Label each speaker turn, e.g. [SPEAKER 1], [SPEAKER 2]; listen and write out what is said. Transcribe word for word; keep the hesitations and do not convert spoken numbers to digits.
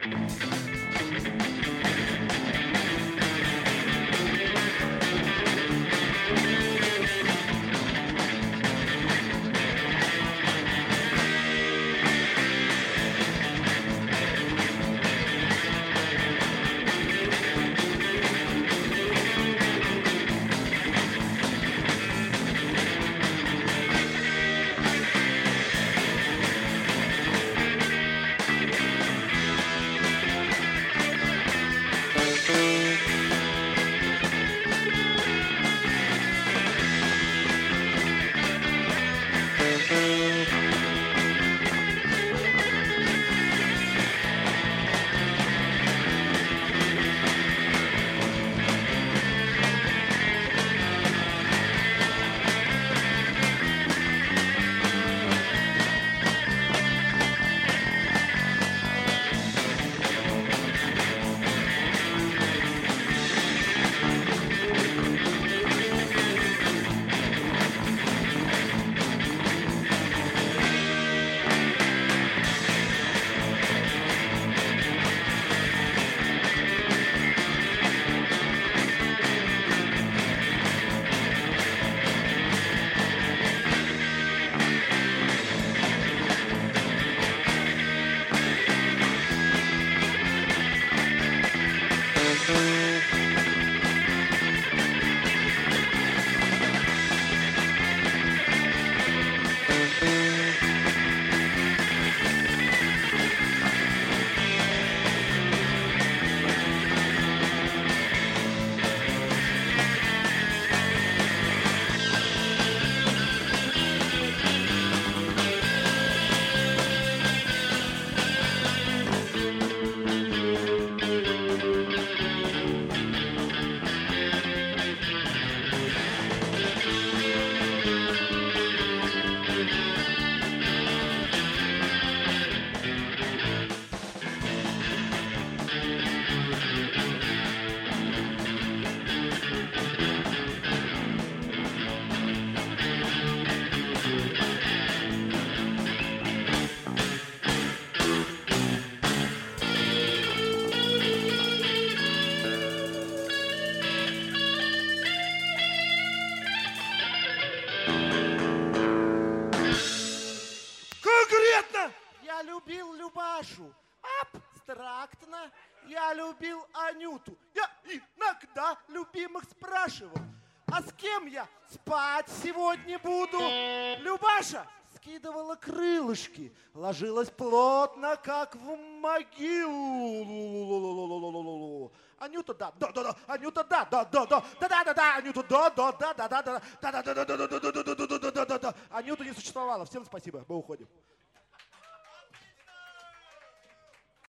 [SPEAKER 1] Я любил Любашу. Абстрактно. Я любил Анюту. Я иногда любимых спрашивал. А с кем я спать сегодня буду? Любаша скидывала крылышки, ложилась плотно, как в могилу. Анюта, да, да, да, да, Анюта, да, да, да, да, да, да, да, да, Анюта, да, да, да, да, да, да, да, да, да, да, да, да, да, да, да, да, да, да. Анюта не существовало. Всем спасибо, мы уходим.